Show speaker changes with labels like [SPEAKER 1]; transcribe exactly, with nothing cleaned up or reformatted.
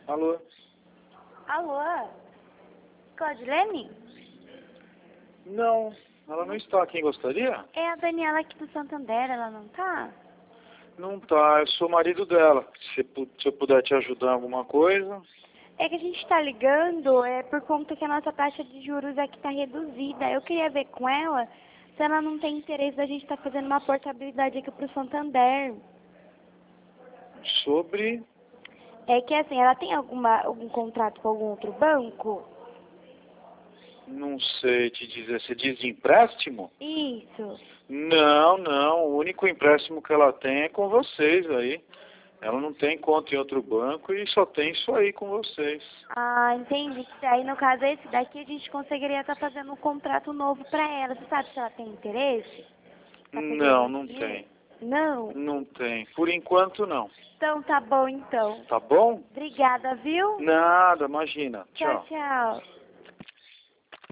[SPEAKER 1] Alô?
[SPEAKER 2] Alô? Claudilene?
[SPEAKER 1] Não, ela não está. Quem gostaria?
[SPEAKER 2] É a Daniela aqui do Santander, ela não tá?
[SPEAKER 1] Não tá, eu sou o marido dela. Se, pu- se eu puder te ajudar em alguma coisa.
[SPEAKER 2] É que a gente tá ligando é por conta que a nossa taxa de juros aqui tá reduzida. Eu queria ver com ela se ela não tem interesse da gente estar tá fazendo uma portabilidade aqui pro Santander.
[SPEAKER 1] Sobre...
[SPEAKER 2] É que assim, ela tem alguma, algum contrato com algum outro banco?
[SPEAKER 1] Não sei te dizer. Você diz de empréstimo?
[SPEAKER 2] Isso.
[SPEAKER 1] Não, não. O único empréstimo que ela tem é com vocês aí. Ela não tem conta em outro banco e só tem isso aí com vocês.
[SPEAKER 2] Ah, entendi. Aí no caso esse daqui a gente conseguiria estar fazendo um contrato novo pra ela. Você sabe se ela tem interesse? Pra pegar
[SPEAKER 1] Não,
[SPEAKER 2] esse
[SPEAKER 1] não
[SPEAKER 2] dinheiro?
[SPEAKER 1] tem.
[SPEAKER 2] Não?
[SPEAKER 1] Não tem. Por enquanto, não.
[SPEAKER 2] Então tá bom então.
[SPEAKER 1] Tá bom?
[SPEAKER 2] Obrigada, viu?
[SPEAKER 1] Nada, imagina.
[SPEAKER 2] Tchau,
[SPEAKER 1] Tchau.
[SPEAKER 2] tchau.